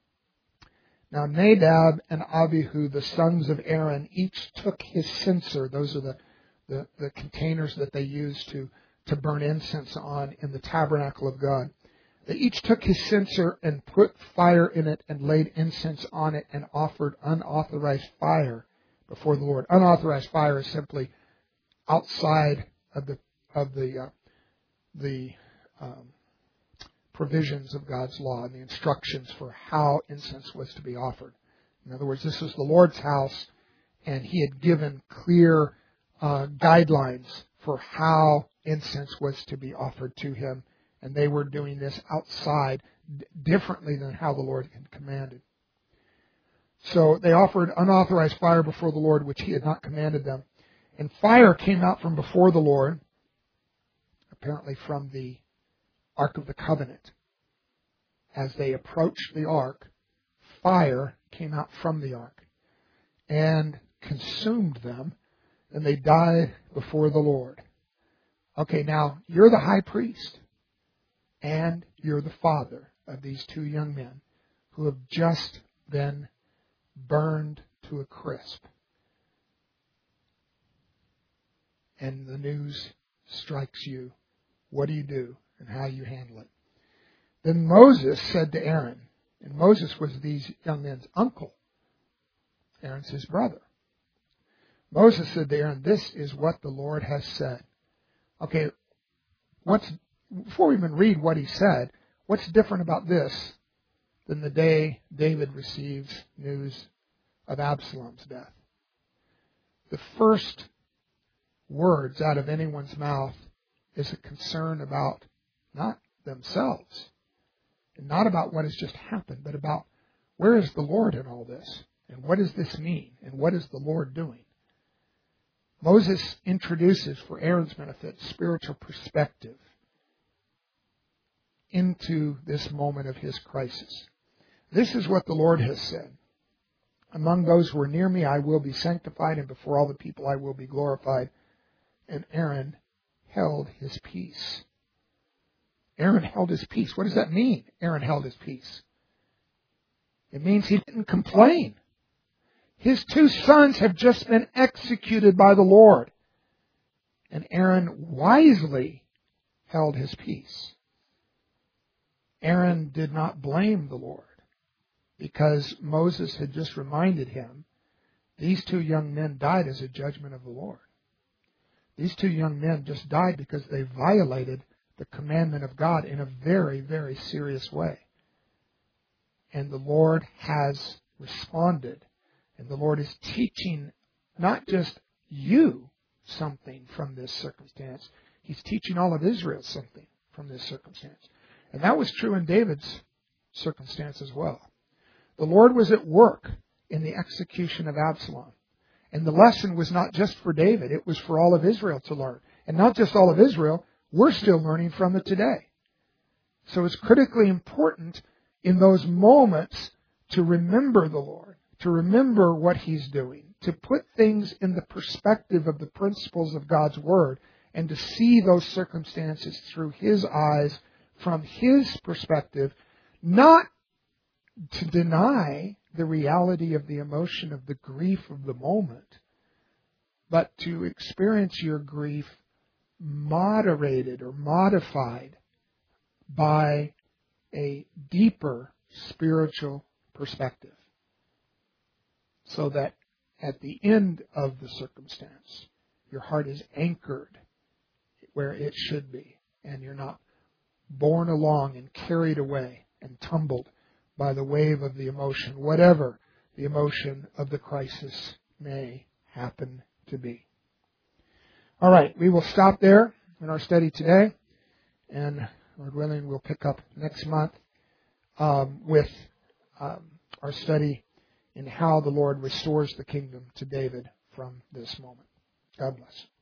Now Nadab and Abihu, the sons of Aaron, each took his censer. Those are the, the, the containers that they used to, to burn incense on in the tabernacle of God. They each took his censer and put fire in it and laid incense on it and offered unauthorized fire before the Lord. Unauthorized fire is simply outside of the of the uh, the um, provisions of God's law and the instructions for how incense was to be offered. In other words, this was the Lord's house, and He had given clear uh, guidelines for how incense was to be offered to Him, and they were doing this outside d- differently than how the Lord had commanded. So they offered unauthorized fire before the Lord, which He had not commanded them. And fire came out from before the Lord, apparently from the Ark of the Covenant. As they approached the Ark, fire came out from the Ark and consumed them, and they died before the Lord. Okay, now, you're the high priest, and you're the father of these two young men who have just been burned to a crisp. And the news strikes you. What do you do and how you handle it? Then Moses said to Aaron, and Moses was these young men's uncle. Aaron's his brother. Moses said to Aaron, this is what the Lord has said. Okay, what's, before we even read what he said, what's different about this than the day David receives news of Absalom's death? The first words out of anyone's mouth is a concern about not themselves, and not about what has just happened, but about where is the Lord in all this, and what does this mean, and what is the Lord doing? Moses introduces, for Aaron's benefit, spiritual perspective into this moment of his crisis. This is what the Lord has said. Among those who are near me, I will be sanctified, and before all the people I will be glorified. And Aaron held his peace. Aaron held his peace. What does that mean, Aaron held his peace? It means he didn't complain. His two sons have just been executed by the Lord. And Aaron wisely held his peace. Aaron did not blame the Lord because Moses had just reminded him these two young men died as a judgment of the Lord. These two young men just died because they violated the commandment of God in a very, very serious way. And the Lord has responded. And the Lord is teaching not just you something from this circumstance. He's teaching all of Israel something from this circumstance. And that was true in David's circumstance as well. The Lord was at work in the execution of Absalom. And the lesson was not just for David, it was for all of Israel to learn. And not just all of Israel, we're still learning from it today. So it's critically important in those moments to remember the Lord, to remember what He's doing, to put things in the perspective of the principles of God's Word, and to see those circumstances through His eyes, from His perspective, not to deny the reality of the emotion of the grief of the moment, but to experience your grief moderated or modified by a deeper spiritual perspective, so that at the end of the circumstance, your heart is anchored where it should be, and you're not borne along and carried away and tumbled by the wave of the emotion, whatever the emotion of the crisis may happen to be. All right, we will stop there in our study today, and Lord willing, we'll pick up next month um, with um, our study in how the Lord restores the kingdom to David from this moment. God bless.